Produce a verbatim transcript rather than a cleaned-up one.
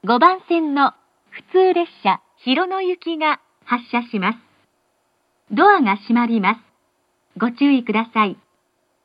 ごばん線の普通列車広野行きが発車します。ドアが閉まります。ご注意ください。